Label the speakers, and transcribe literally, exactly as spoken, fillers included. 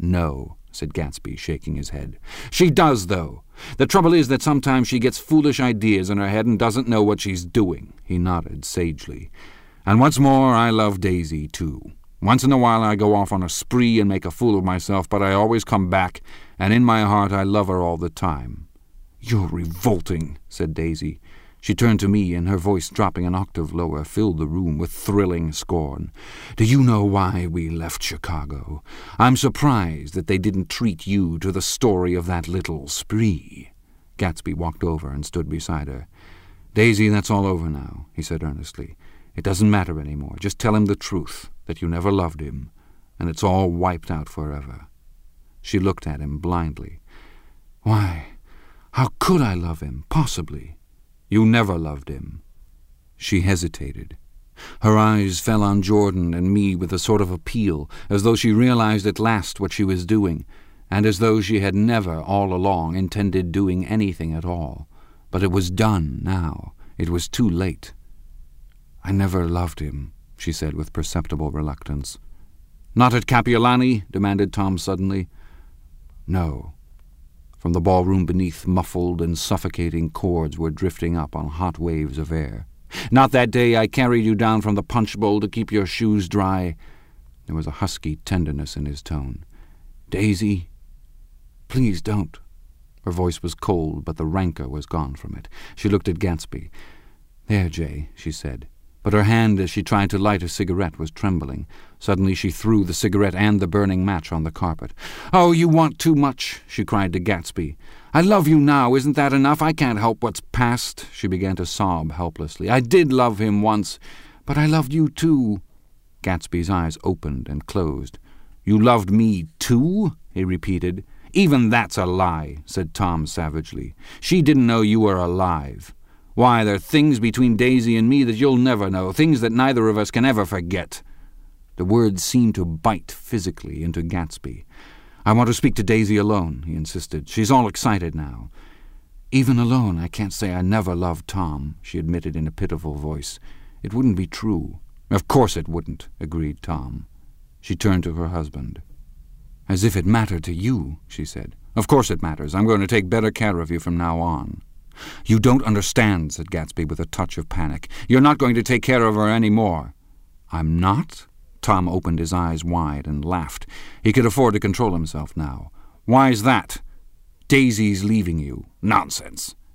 Speaker 1: "No," said Gatsby, shaking his head. "She does, though. The trouble is that sometimes she gets foolish ideas in her head and doesn't know what she's doing." He nodded sagely. "And what's more, I love Daisy, too. Once in a while I go off on a spree and make a fool of myself, but I always come back, and in my heart I love her all the time." "You're revolting," said Daisy. She turned to me, and her voice, dropping an octave lower, filled the room with thrilling scorn. "Do you know why we left Chicago? I'm surprised that they didn't treat you to the story of that little spree." Gatsby walked over and stood beside her. "Daisy, that's all over now," he said earnestly. "It doesn't matter any more. Just tell him the truth, that you never loved him, and it's all wiped out forever." She looked at him blindly. "Why, how could I love him, possibly? You never loved him." She hesitated. Her eyes fell on Jordan and me with a sort of appeal, as though she realized at last what she was doing, and as though she had never all along intended doing anything at all. But it was done now. It was too late. "I never loved him," she said with perceptible reluctance. "Not at Kapiolani?" demanded Tom suddenly. "No." From the ballroom beneath, muffled and suffocating chords were drifting up on hot waves of air. "Not that day I carried you down from the punch bowl to keep your shoes dry?" There was a husky tenderness in his tone. "Daisy, please don't." Her voice was cold, but the rancor was gone from it. She looked at Gatsby. "There, Jay," she said. But her hand, as she tried to light a cigarette, was trembling. Suddenly she threw the cigarette and the burning match on the carpet. "Oh, you want too much," she cried to Gatsby. "I love you now. Isn't that enough? I can't help what's past." She began to sob helplessly. "I did love him once, but I loved you too." Gatsby's eyes opened and closed. "You loved me too?" he repeated. "Even that's a lie," said Tom savagely. "She didn't know you were alive. Why, there are things between Daisy and me that you'll never know, things that neither of us can ever forget." The words seemed to bite physically into Gatsby. "I want to speak to Daisy alone," he insisted. "She's all excited now." "Even alone, I can't say I never loved Tom," she admitted in a pitiful voice. "It wouldn't be true." "Of course it wouldn't," agreed Tom. She turned to her husband. "As if it mattered to you," she said. "Of course it matters. I'm going to take better care of you from now on." "You don't understand," said Gatsby with a touch of panic. "You're not going to take care of her any more." "I'm not?" Tom opened his eyes wide and laughed. He could afford to control himself now. "Why's that?" "Daisy's leaving you." "Nonsense."